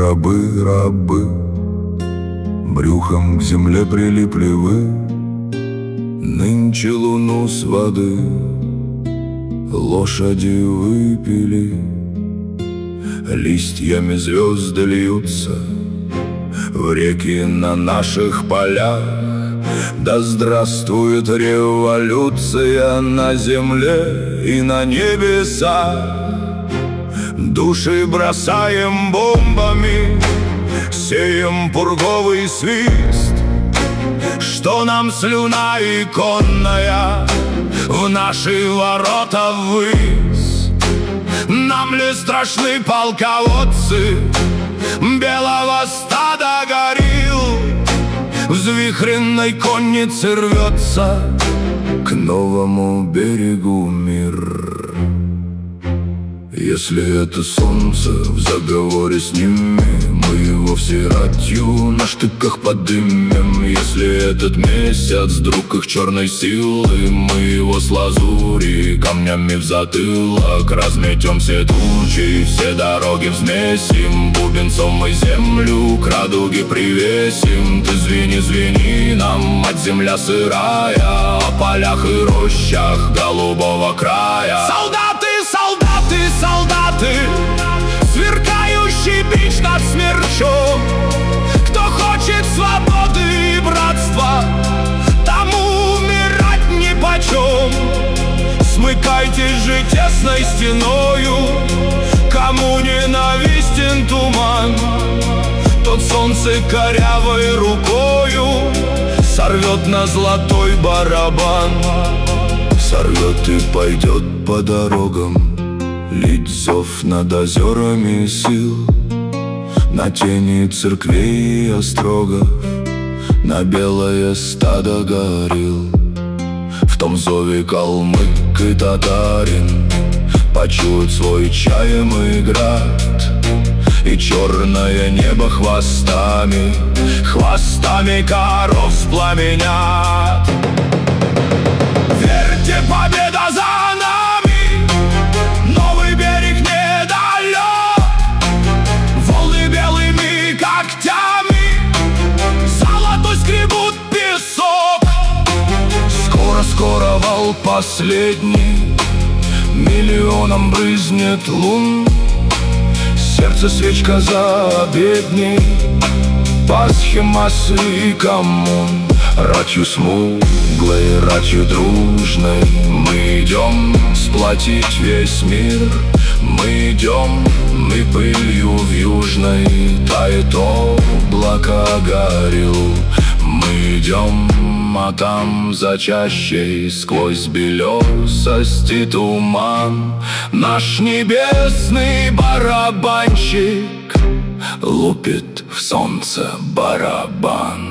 рабы, рабы, брюхом к земле прилипли вы. Нынче луну с воды лошади выпили. Листьями звезды льются в реки на наших полях. Да здравствует революция на земле и на небесах. Души бросаем бомбами, сеем пурговый свист. Что нам слюна иконная в наши ворота ввысь? Нам ли страшны полководцы белого стада горил? Взвихренной конницы рвется к новому берегу мир. Если это солнце в заговоре с ними, мы его всей ратью на штыках подымем. Если этот месяц друг их черной силы, мы его с лазури камнями в затылок разметем все тучи, все дороги взмесим. Бубенцом мы землю к радуге привесим. Ты звени, звени нам, мать земля сырая, о полях и рощах голубого края. Солдаты, солдаты, солдаты, сверкающий бич над смерчом. Кто хочет свободы и братства, тому умирать нипочем. Смыкайтесь же тесной стеною, кому ненавистен туман, тот солнце корявой рукою сорвет на золотой барабан. Сорвет и пойдет по дорогам, лить зов над озерами сил, на тени церквей и острогов, на белое стадо горилл. В том зове калмык и татарин почуют свой чаемый град, и черное небо хвостами, хвостами коров спламенят. Верьте, победа за нами, новый берег недалек. Волны белыми когтями золотой скребут песок. Скоро, скоро вал последний миллионом брызнет лун. Сердце свечка за обедней, Пасхи, массы и коммун. Ратью смуглой, ратью дружной мы идем сплотить весь мир. Мы идем, мы пылью в южной тает облако горил. Мы идем, а там за чащей сквозь белесости туман наш небесный барабанщик лупит в солнце барабан.